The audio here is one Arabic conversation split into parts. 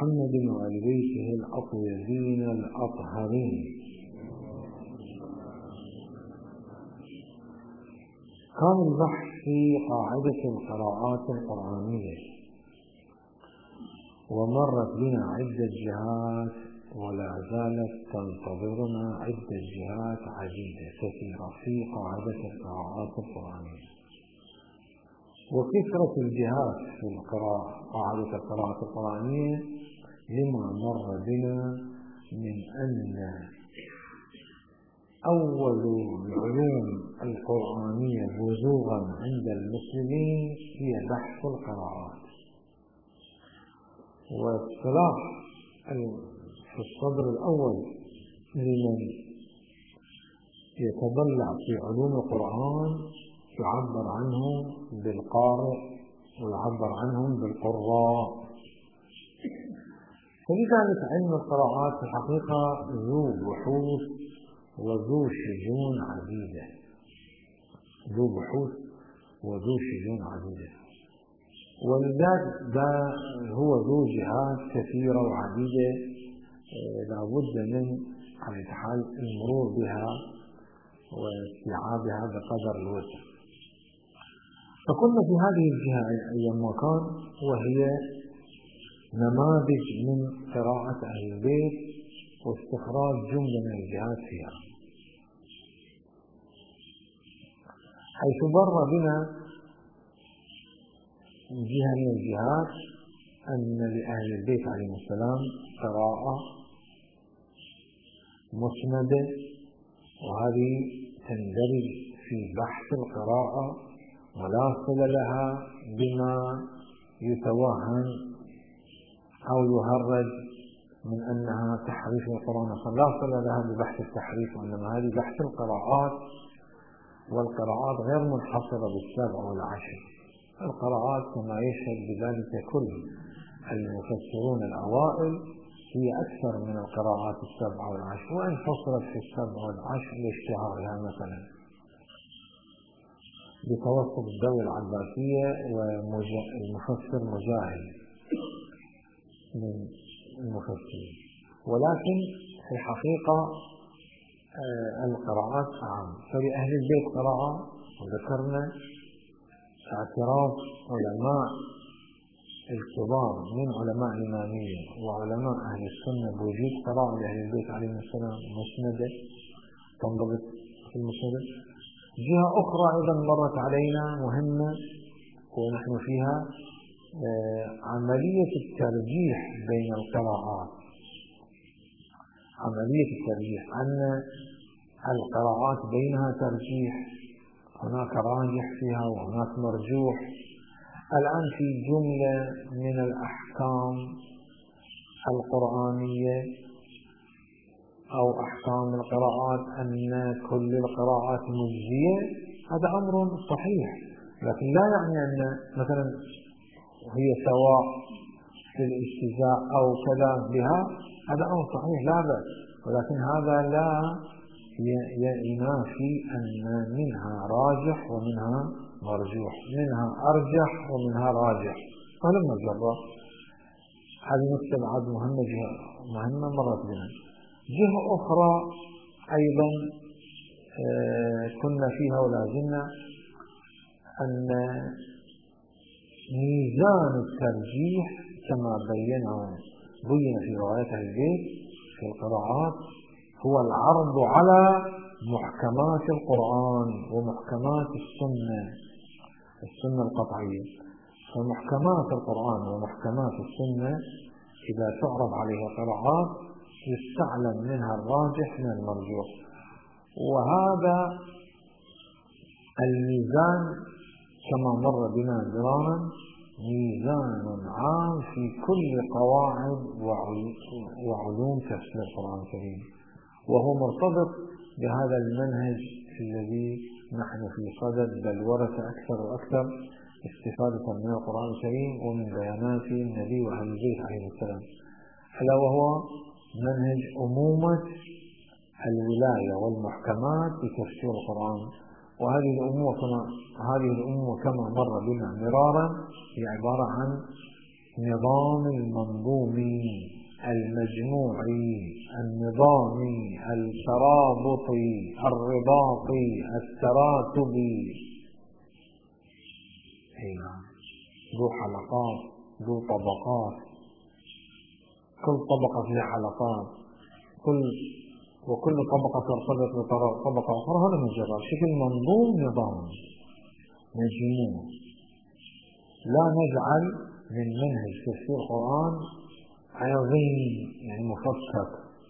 محمد وآل بيته الأطيبين الأطهرين. كان البحث في قاعدة القراءات القرآنية، ومرت بنا عدة جهات ولا زالت تنتظرنا عدة جهات عديدة كثيرة في قاعدة القراءات القرآنية. وكثرة الجهات في قاعدة القراءات القرآنية لما مر بنا من أن أول العلوم القرآنية بزوغا عند المسلمين هي بحث القراءات. والصلاح في الصدر الأول لمن يتضلع في علوم القرآن يعبر عنهم بالقارئ ويعبر عنهم بالقراء. فلذلك علم القراءات في الحقيقة ذو بحوث وذو شجون عديدة، ذو بحوث وذو شجون عديدة، ولذلك هو ذو جهات كثيرة وعديدة لا بد من على حال المرور بها واستيعابها بقدر الوسع. فكنا في هذه الجهة أيام ما كان، وهي نماذج من قراءة أهل البيت واستخراج جملة من الجهات فيها، حيث مر بنا جهة من الجهات أن لأهل البيت عليهم السلام قراءة مسندة، وهذه تندرج في بحث القراءة ولا صلة لها بما يتوهم أو يهرج من أنها تحريف القرآن، لا صلة لها ببحث التحريف، وإنما هذه بحث القراءات. والقراءات غير منحصرة بالسبع والعشر، القراءات كما يشهد بذلك كل المفسرون الأوائل هي أكثر من القراءات السبع والعشر، وإن فصلت في السبع والعشر لاشتهارها مثلا بتوسط الدولة العباسية والمفسر مجاهد من المفسرين. ولكن في الحقيقة القراءات عام، فلأهل البيت قراءة، وذكرنا اعتراف علماء الكبار من علماء الإمامية وعلماء أهل السنة بوجود قراءة لأهل البيت عليهم السلام مسندة تنضبط في المسندة. جهة أخرى أيضا مرت علينا مهمة ونحن فيها عملية الترجيح بين القراءات، عملية الترجيح، أن القراءات بينها ترجيح، هناك راجح فيها وهناك مرجوح. الآن في جملة من الأحكام القرآنية أو أحكام القراءات أن كل القراءات مجزية، هذا أمر صحيح، لكن لا يعني أن مثلا هي سواء في الاجتزاء أو كذا بها، هذا أمر صحيح لا بأس، ولكن هذا لا ينافي أن منها راجح ومنها مرجوح، منها أرجح ومنها راجح. فلما نجرب هذه نقطة بعد مهمة مرت بنا. جهة أخرى أيضا كنا فيها ولا زلنا، أن ميزان الترجيح كما بين في رواية البيت في القراءات هو العرض على محكمات القرآن ومحكمات السنة القطعية. فمحكمات القرآن ومحكمات السنة إذا تعرض عليها قراءات يستعلم منها الراجح من المرجوح، وهذا الميزان كما مر بنا مرارا ميزان عام في كل قواعد وعلوم تفسير القرآن الكريم، وهو مرتبط بهذا المنهج الذي نحن في صدد بلورة أكثر وأكثر استفادة من القرآن الكريم ومن بيانات النبي وأهل البيت عليه السلام، ألا وهو منهج أمومة الولاية والمحكمات في تفسير القرآن. وهذه الأمور كما مر بنا مرارا هي عبارة عن النظام المنظومي المجموعي النظامي الترابطي الرباطي التراتبي، ذو حلقات ذو طبقات، كل طبقة فيها حلقات، وكل طبقة ترتبط بطبقة أخرى. هذا مجرد شكل منظوم نظامي مجموع. لا نجعل من منهج تفسير القرآن عظيم يعني مفكك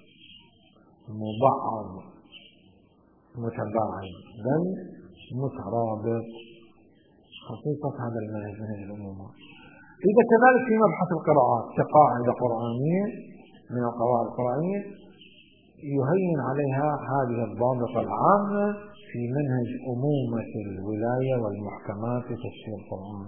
مبعض متباعد، بل مترابط. خصيصة هذا المنهج منهج الأمومة. إذا كذلك في مبحث القراءات كقاعدة قرآنية من القواعد القرآنية يهين عليها هذه الضابطة العامة في منهج أمومة الولاية والمحكمات في تفسير القرآن.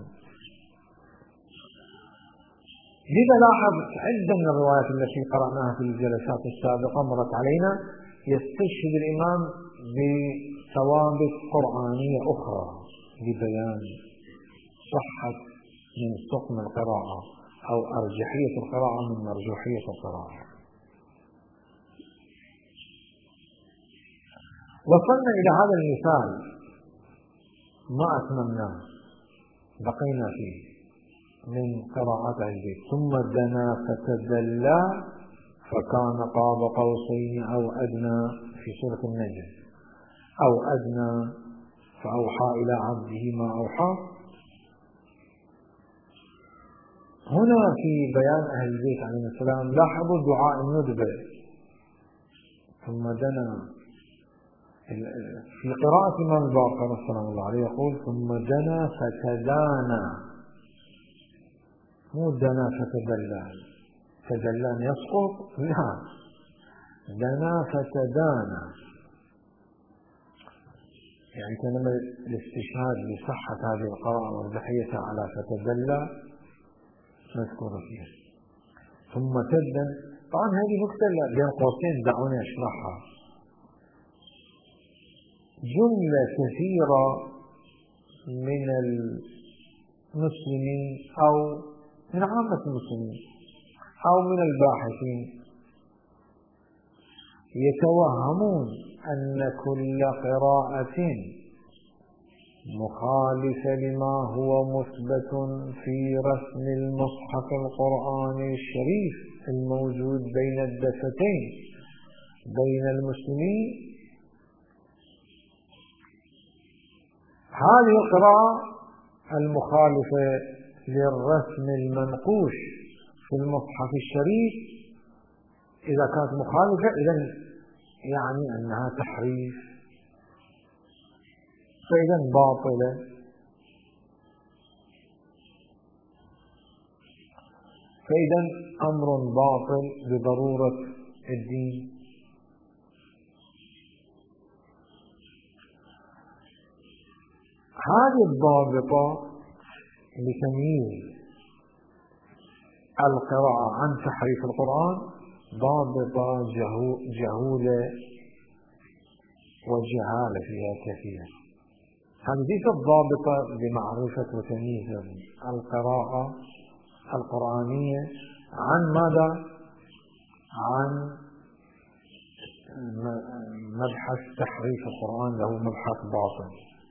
لذا لاحظ عدة من الروايات التي قرأناها في الجلسات السابقة مرت علينا يستشهد الإمام بثوابت قرآنية أخرى لبيان صحة من سقم القراءة أو أرجحية القراءة من مرجوحية القراءة. وصلنا إلى هذا المثال ما أتممناه بقينا فيه من قراءة البيت: ثم دنا فتدلى فكان قاب قوسين أو أدنى في سورة النجم، أو أدنى فأوحى إلى عبده ما أوحى. هنا في بيان أهل البيت عليهم السلام لاحظوا دعاء الندبة ثم دنا. في قراءة الإمام الباقر سلام الله عليه يقول ثم دنا فتدانى، مو دنا فتدلى، تدلان يسقط، لا، دنا فتدانى. يعني كان الاستشهاد بصحة هذه القراءة وارجحيتها على فتدلى مذكور فيها. ثم تدن، طبعا هذه نكتة بين قوسين دعوني أشرحها. جملة كثيرة من المسلمين أو من عامة المسلمين أو من الباحثين يتوهمون أن كل قراءة مخالفة لما هو مثبت في رسم المصحف القرآني الشريف الموجود بين الدفتين بين المسلمين، هذه القراءة المخالفة للرسم المنقوش في المصحف الشريف إذا كانت مخالفة إذن يعني أنها تحريف، فإذا باطلة. فإذا أمر باطل بضرورة الدين. هذه الضابطة لتمييز القراءة عن تحريف القرآن ضابطة جهولة وجهالة فيها كثير. هذه ليست ضابطة بمعرفة وتمييز القراءة القرآنية عن ماذا؟ عن مبحث تحريف القرآن، له مبحث باطل.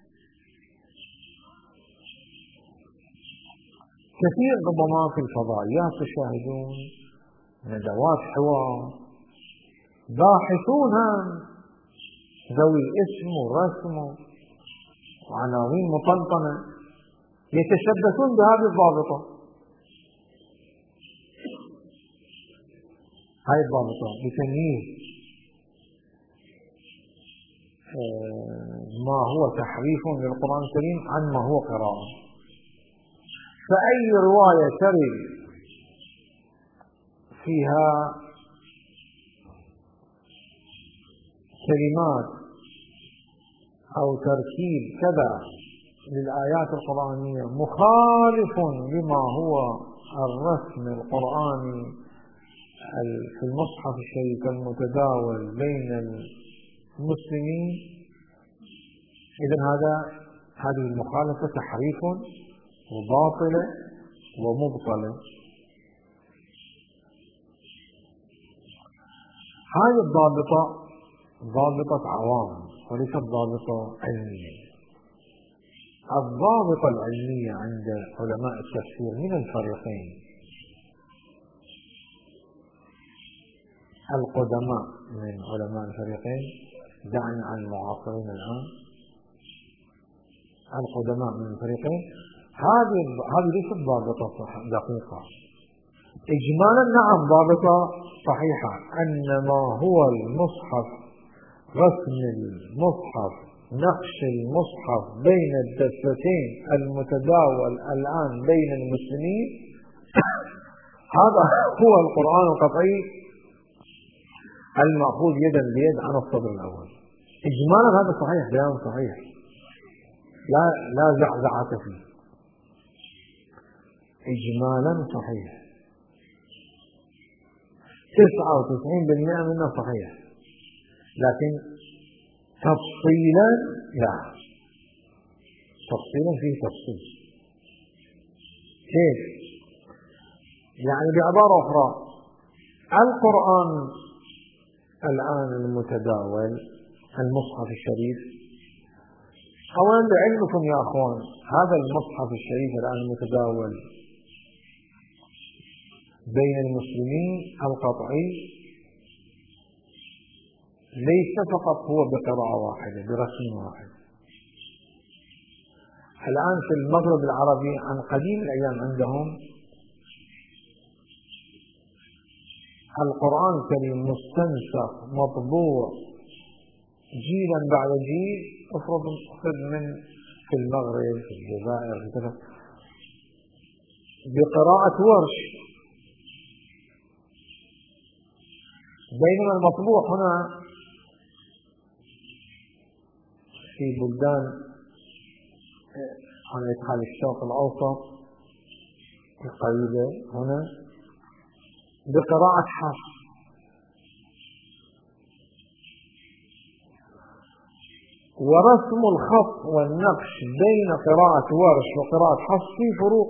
كثير ربما في الفضائيات تشاهدون ندوات حوار باحثون ذوي اسم ورسم وعناوين مطنطنة يتشبثون بهذه الضابطة. هاي الضابطة لتمييز ما هو تحريف للقرآن الكريم عن ما هو قراءة. فأي رواية ترد فيها كلمات أو تركيب كذا للآيات القرآنية مخالف لما هو الرسم القرآني في المصحف الشريف المتداول بين المسلمين، إذن هذه المخالفة تحريف وباطلة ومبطلة هذه الضابطة ضابطة عوام وليست ضابطة علمية. الضابطة العلمية عند علماء التفسير من الفريقين، القدماء من علماء الفريقين، دعنا عن المعاصرين الآن، القدماء من الفريقين، هذه ليست ضابطة دقيقة. إجمالا نعم ضابطة صحيحة، أن ما هو المصحف، رسم المصحف، نقش المصحف بين الدفتين المتداول الآن بين المسلمين هذا هو القرآن القطعي المأخوذ يدا بيد عن الصدر الأول. إجمالا هذا صحيح، بيان صحيح، لا زعزعة فيه، إجمالا صحيح، 99% منه صحيح، لكن تفصيلا لا، تفصيلا فيه تفصيل. كيف؟ يعني بعبارة أخرى، القرآن الآن المتداول المصحف الشريف، أولا لعلمكم يا أخوان، هذا المصحف الشريف الآن المتداول بين المسلمين القطعي ليس فقط هو بقراءة واحدة برسم واحد. الآن في المغرب العربي عن قديم الأيام عندهم القرآن الكريم مستنسخ مطبوع جيلا بعد جيل، افرض من في المغرب في الجزائر في كذا بقراءة ورش، بينما المطبوع هنا في بلدان على إدخال الشرق الأوسط القريبة هنا بقراءة حفص، ورسم الخط والنقش بين قراءة ورش وقراءة حفص في فروق،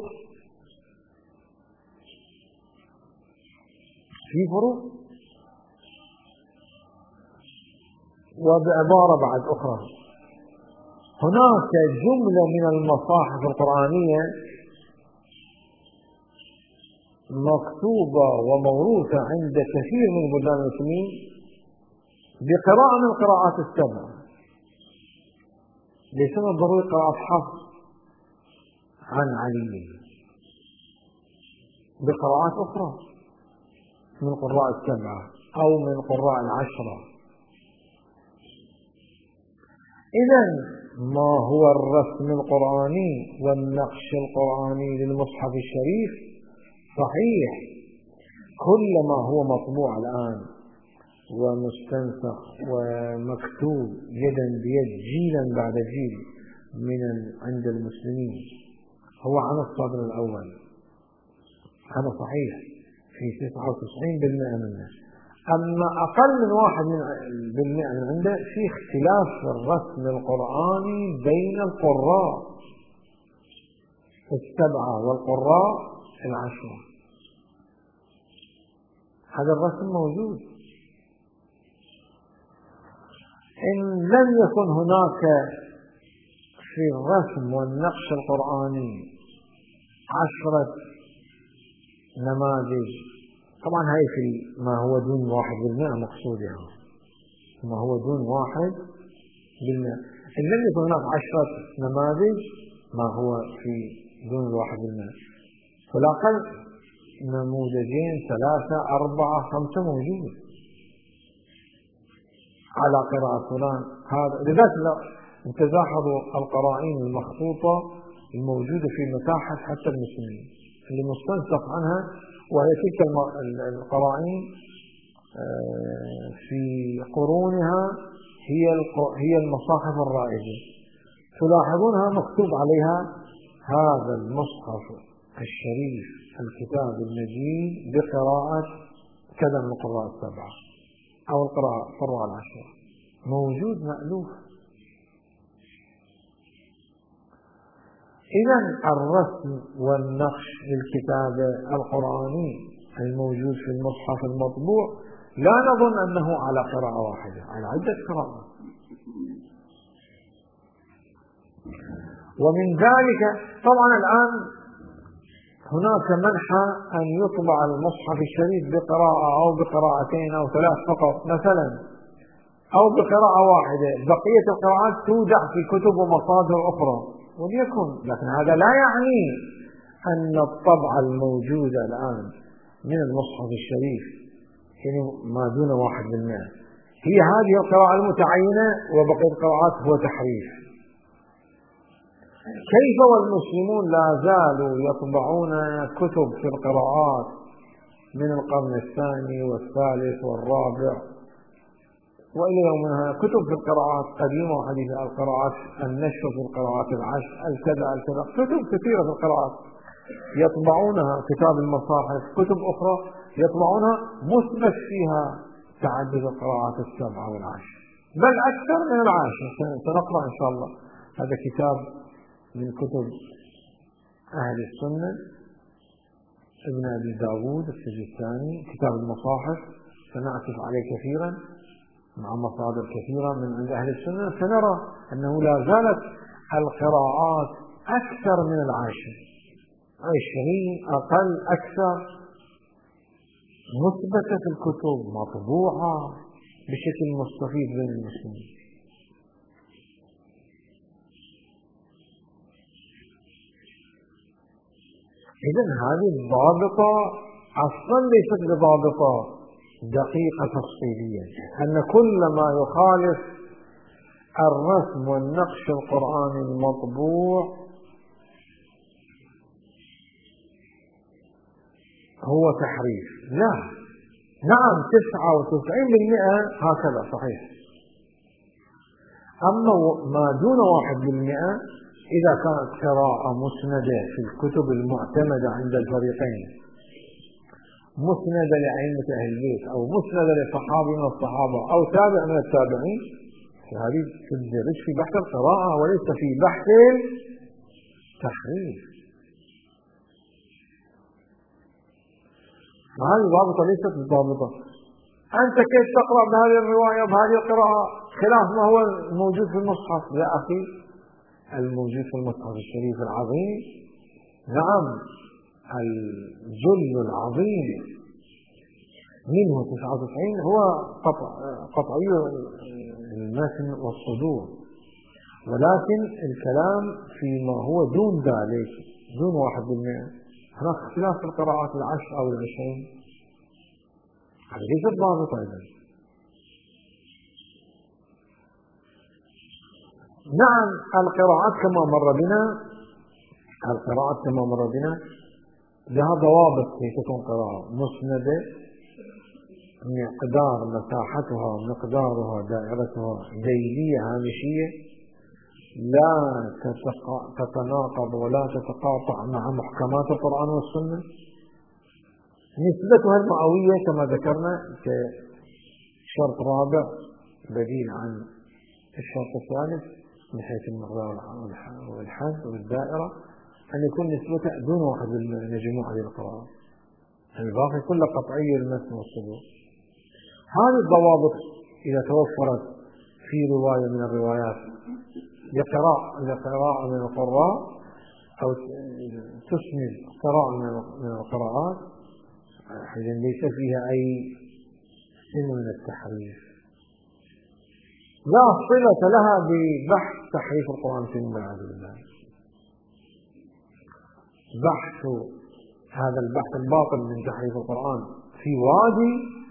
وبعبارة بعد أخرى، هناك جملة من المصاحف القرآنية مكتوبة وموروثة عند كثير من بلدان المسلمين بقراءة من القراءات السبع، ليس من الضروري قراءة حفص عن علي، بقراءات أخرى من قراء السبعة أو من قراء العشرة. إذن ما هو الرسم القرآني والنقش القرآني للمصحف الشريف صحيح، كل ما هو مطبوع الآن ومستنسخ ومكتوب يدا بيد جيلا بعد جيل عند المسلمين هو عن الصدر الأول، هذا صحيح في 99% منه. أما أقل من 1% من عنده في اختلاف في الرسم القرآني بين القراء السبعة والقراء العشرة، هذا الرسم موجود. إن لم يكن هناك في الرسم والنقش القرآني 10 نماذج، طبعا هاي في ما هو دون 1% مقصود، يعني ما هو دون 1%، إن لم يكن هناك 10 نماذج ما هو في دون 1%، فالأقل نموذجين 3 4 5 موجود على قراءة فلان. هذا لذلك انت تلاحظوا القرائن المخطوطة الموجودة في متاحف حتى المسلمين اللي مستنسخ عنها، وهي تلك القرائن في قرونها هي المصاحف الرائجة، تلاحظونها مكتوب عليها هذا المصحف الشريف الكتاب المجيد بقراءة كذا من القراء السبعة أو القراء العشرة، موجود مألوف. إذن الرسم والنقش للكتابة القرآني الموجود في المصحف المطبوع لا نظن أنه على قراءة واحدة، على عدة قراءات. ومن ذلك طبعا الآن هناك منحى أن يطبع المصحف الشريف بقراءة أو بقراءتين أو ثلاث فقط مثلا، أو بقراءة واحدة، بقية القراءات تودع في كتب ومصادر أخرى وليكن، لكن هذا لا يعني أن الطبعة الموجودة الآن من المصحف الشريف يعني ما دون 1% هي هذه القراءة المتعينة، وبقية القراءات هو تحريف. كيف والمسلمون لا زالوا يطبعون كتب في القراءات من القرن الثاني والثالث والرابع وإلى يومنا، كتب في القراءات قديمة وحديثة، القراءات النشر في القراءات العشر الكذا الكذا، كتب كثيرة في القراءات يطبعونها، كتاب المصاحف، كتب أخرى يطبعونها مثبت فيها تعدد القراءات السبعة والعشر، بل أكثر من العاشر. سنقرأ إن شاء الله هذا كتاب من كتب أهل السنة، ابن أبي داود السجستاني، كتاب المصاحف، سنعكف عليه كثيرا مع مصادر كثيرة من عند أهل السنة، سنرى أنه لا زالت القراءات أكثر من العاشر، 20 أقل أكثر مثبتة في الكتب مطبوعة بشكل مستفيد بين المسلمين. إذن هذه الضابطة أصلا ليست بضابطة دقيقة تفصيلية، أن كل ما يخالف الرسم والنقش القرآني المطبوع هو تحريف. لا، نعم 99% هكذا صحيح، أما ما دون 1% إذا كانت قراءة مسندة في الكتب المعتمدة عند الفريقين، مسندة لأئمة أهل البيت أو مسندة لصحابي من الصحابة أو تابع من التابعين، فهذه تندرج في بحث القراءة وليس في بحث التحريف. فهذه الضابطة ليست الضابطة. أنت كيف تقرأ بهذه الرواية بهذه القراءة خلاف ما هو موجود في المصحف؟ يا أخي، الموجود في المصحف الشريف العظيم نعم الجل العظيم منه 99 هو قطعي المتن والصدور، ولكن الكلام فيما هو دون ذلك دون 1%. هناك اختلاف في القراءات 10 أو 20، هذا ليس ضابط أيضا. نعم القراءات كما مر بنا لها ضوابط كي تكون قراءة مسندة، مقدار مساحتها مقدارها دائرتها ليلية هامشية، لا تتناقض ولا تتقاطع مع محكمات القرآن والسنة، نسبتها المئوية كما ذكرنا كشرط رابع بديل عن الشرط الثالث من حيث المقدار والحد والدائرة، أن يكون نسبتها دون 1% لجميع هذه القراءات، الباقي كله قطعي المتن والصدور. هذه الضوابط إذا توفرت في رواية من الروايات لقراءة من القراء أو تسند قراءة من القراءات، إذن ليس فيها أي سن من التحريف، لا صلة لها ببحث تحريف القرآن في المعاذ بالله. بحث هذا البحث الباطل من تحريف القرآن في وادي،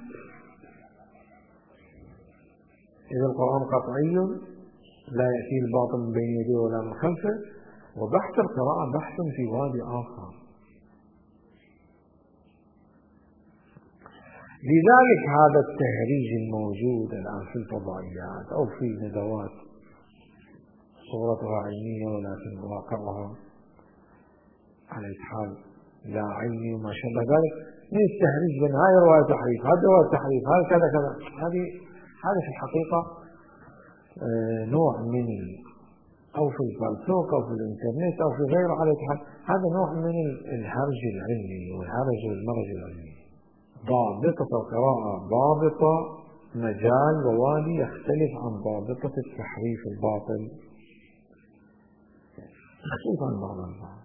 إذا القرآن قطعي لا يأتي الباطل من بين يديه ولا من خلفه، وبحث القراءة بحث في وادي آخر. لذلك هذا التهريج الموجود الآن في الفضائيات أو في ندوات صورتها علمية ولكن واقعها على الحال لا علمي وما شابه ذلك، من التهريج بين هاي رواية تحريف، هذه رواية تحريف، هاي كذا كذا، هذا في الحقيقة نوع من أو في الفيسبوك أو في الإنترنت أو في غيره، على الحال هذا نوع من الهرج العلمي والهرج والمرج العلمي، ضابطة القراءة ضابطة مجال ووالي يختلف عن ضابطة التحريف الباطل، يختلف عن بعض البعض.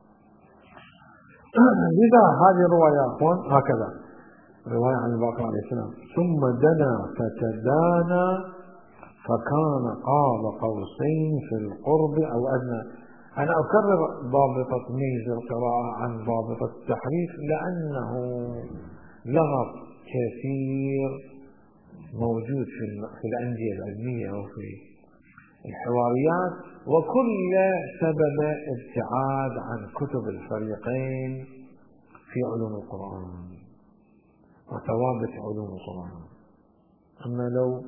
لذا هذه الرواية هكذا، رواية عن الباقر عليه السلام: ثم دنا فتدانى فكان قاب قوسين في القرب أو أدنى. أنا أكرر ضابطة ميز القراءة عن ضابطة التحريف لأنه لغط كثير موجود في الأندية العلمية وفي الحواريات، وكل سبب ابتعاد عن كتب الفريقين في علوم القرآن وثوابت علوم القرآن. أما لو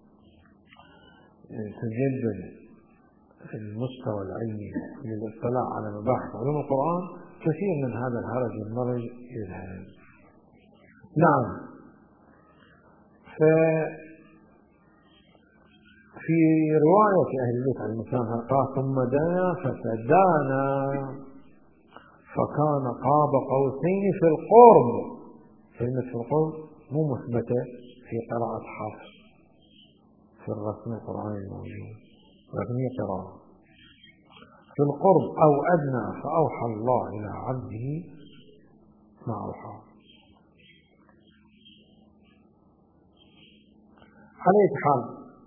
تجدد المستوى العلمي للاطلاع على مباحث علوم القرآن كثير من هذا الهرج والمرج يذهب. نعم. في رواية أهل البيت عن الإسلام قال: ثم دنا فتدانا فكان قاب قوسين في القرب. كلمة في القرب مو مثبتة في قراءة حفص في الرسم القرآني الموجود، رسمية قراءة في القرب أو أدنى فأوحى الله إلى عبده ما أوحى. على أي حال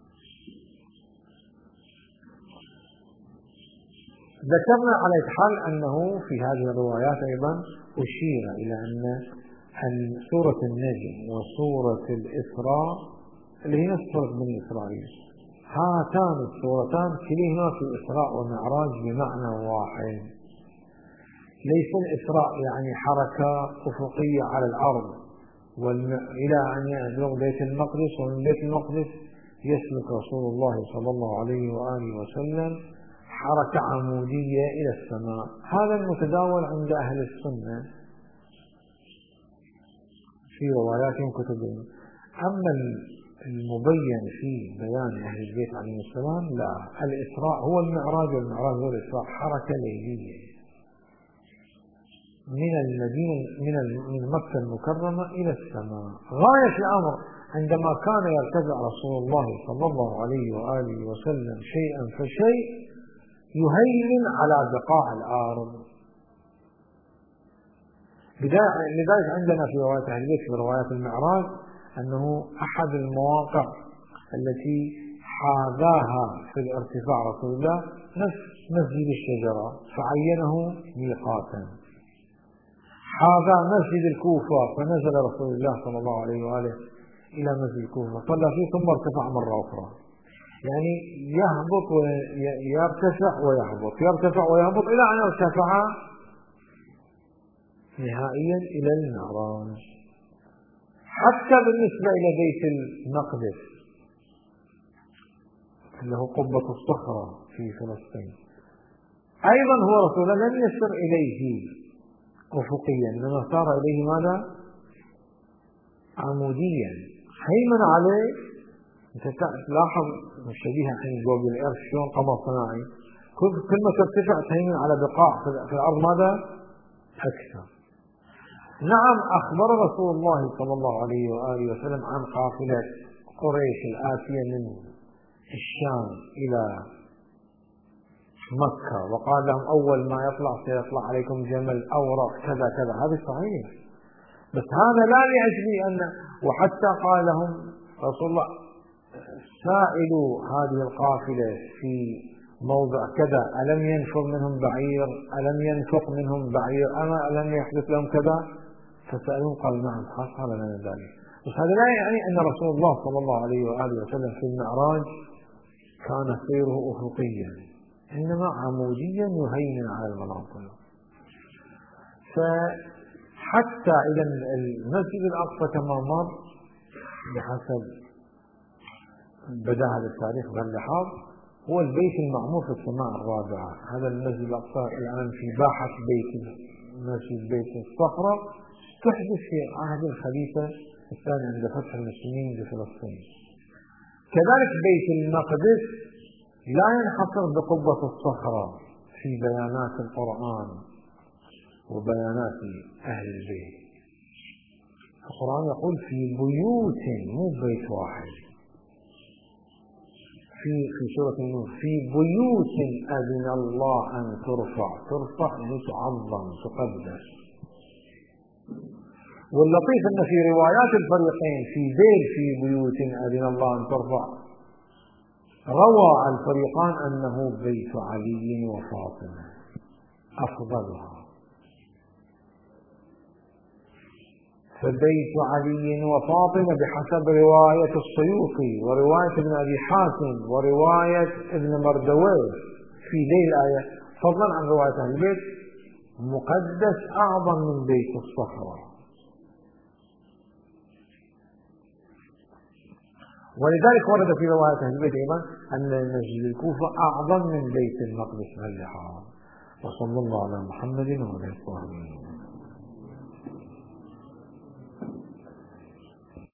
ذكرنا على أي حال أنه في هذه الروايات أيضا أشير إلى أن سورة النجم وسورة الإسراء اللي هي نفس سورة بني إسرائيل، هاتان السورتان كلهما في إسراء ومعراج بمعنى واحد. ليس الإسراء يعني حركة أفقية على الأرض إلى أن يبلغ بيت المقدس، ومن بيت المقدس يسلك رسول الله صلى الله عليه وآله وسلم حركة عمودية إلى السماء. هذا المتداول عند أهل السنة في رواياتهم كتبهم. أما المبين في بيان أهل البيت عليه السلام لا، الإسراء هو المعراج والمعراج هو الإسراء، حركة ليلية من مكة المكرمة إلى السماء. غاية الأمر عندما كان يرتفع رسول الله صلى الله عليه وآله وسلم شيئا فشيء يهيمن على بقاع الأرض. لذلك عندنا في رواية أهل البيت في روايات المعراج أنه أحد المواقع التي حاذاها في الارتفاع رسول الله نفس مسجد الشجرة فعينه ميقاتا، حاذا مسجد الكوفة فنزل رسول الله صلى الله عليه وآله إلى مسجد الكوفة صلى فيه ثم ارتفع مرة أخرى. يعني يهبط ويرتفع ويهبط، يرتفع ويهبط إلى أن ارتفع نهائيا إلى المعراج. حتى بالنسبة إلى بيت المقدس اللي هو قبة الصخرة في فلسطين أيضا هو رسول الله لم يسر إليه أفقيا، إنما صار إليه ماذا؟ عموديا، هيمن عليه. أنت تلاحظ شبيهة الحين جوجل إيرث شلون قمر صناعي كل ما ترتفع تهيمن على بقاع في الأرض ماذا؟ أكثر. نعم، أخبر رسول الله صلى الله عليه وآله وسلم عن قافلة قريش الآتية من الشام إلى مكة، وقال لهم أول ما سيطلع عليكم جمل أورق كذا كذا. هذا صحيح، بس هذا لا لأجل أن، وحتى قال لهم رسول الله سائلوا هذه القافلة في موضع كذا ألم ينفر منهم بعير، ألم ينفق منهم بعير، أما ألم يحدث لهم كذا؟ فسألون قال نعم حصل لنا ذلك. بس هذا لا يعني أن رسول الله صلى الله عليه وآله وسلم في المعراج كان سيره أفقيا، إنما عموديا يهيمن على المناطق. فحتى إلى المسجد الأقصى كما مر بحسب بدأ هذا التاريخ باللحاظ هو البيت المعمور في السماء الرابعة. هذا المسجد الأقصى الآن في باحة بيت الصخرة تحدث في عهد الخليفة الثاني عند فتح المسلمين لفلسطين. كذلك بيت المقدس لا ينحصر بقبة الصخرة في بيانات القرآن وبيانات أهل البيت. القرآن يقول في بيوت، مو بيت واحد، في سورة النور في بيوت أذن الله أن ترفع يعني تعظم تقدس. واللطيف أن في روايات الفريقين في بيوت أذن الله أن ترفع، روى الفريقان أنه بيت علي وفاطمة أفضلها، فبيت علي وفاطمة بحسب رواية السيوطي ورواية ابن أبي حاتم ورواية ابن مردويه في ذي الآية، فضلا عن رواية أهل البيت، مقدس أعظم من بيت الصخرة. ولذلك ورد في رواية أهل البيت أيضا أن مسجد الكوفة أعظم من بيت المقدس من الحرام. وصلى الله على محمد وعلى آله وصحبه.